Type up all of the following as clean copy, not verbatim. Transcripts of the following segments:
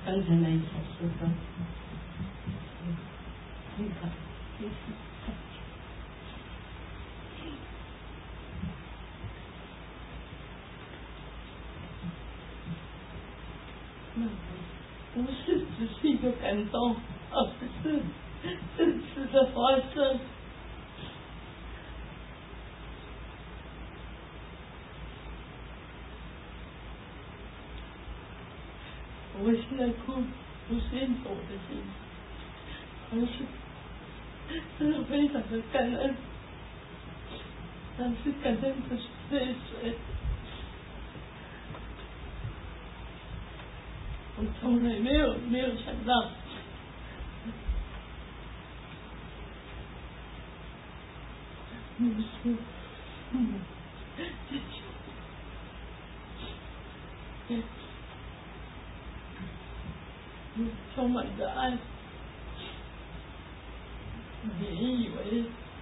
刚才那一首诗歌，你看，那不是只是一个感动，而是真实的发生。我现在哭，不是因着我的心，而是真的非常的感恩，但是感恩的是谁？我从来没有想到，牧师，充满着爱，别以为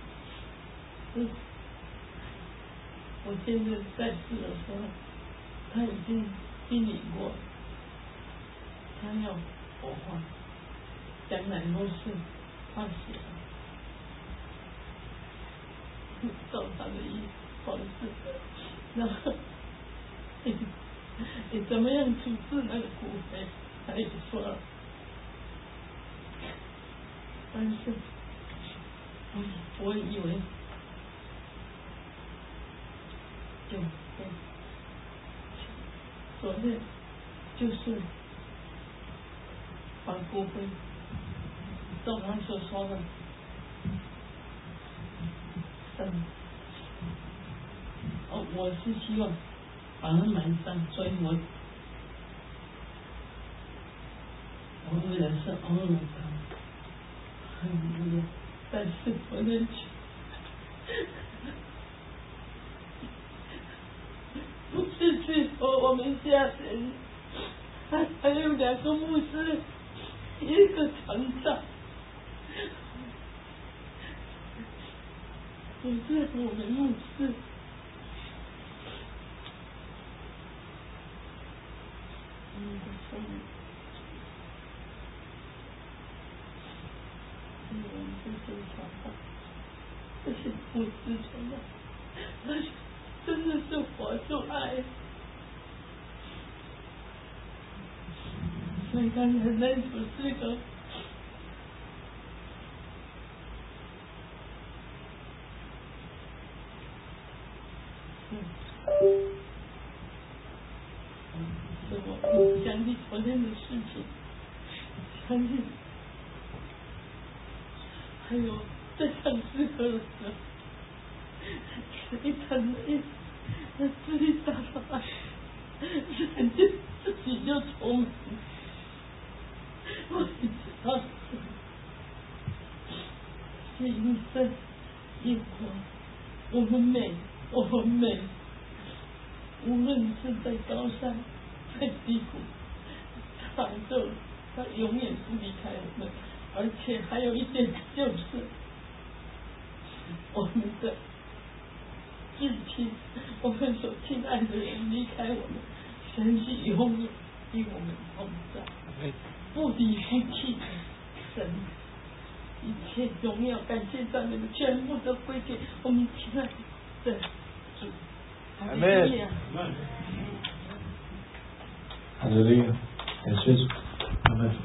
我现在在世的时候，他已经经历过，他要火化，将来都是放血了，照他的方式，然后你怎么样处置那个骨灰，他也说了，但是我以为就昨天就是把骨灰照他所说的我是希望把它埋葬，所以我为了是偶尔很无聊，但是我能去，不是去我们家人，还有2个牧师，一个厂长，不是我们牧师。这是不知传的，那真的是活出爱。所以刚才那首诗歌，是我想起昨天的事情，想起还有在唱诗歌的时候，一唱那自己打发，感觉自己就充满，我知道是因为因果，我们每无论是在高山在低谷，他永远不离开我们，而且还有一点就是我们的至亲，我们所亲爱的人离开我们，神是永远与我们同在，不离不弃神，一切荣耀感谢赞美的全部都归给我们亲爱的主。哈利路亚， 哈利路亚，感谢主，阿门。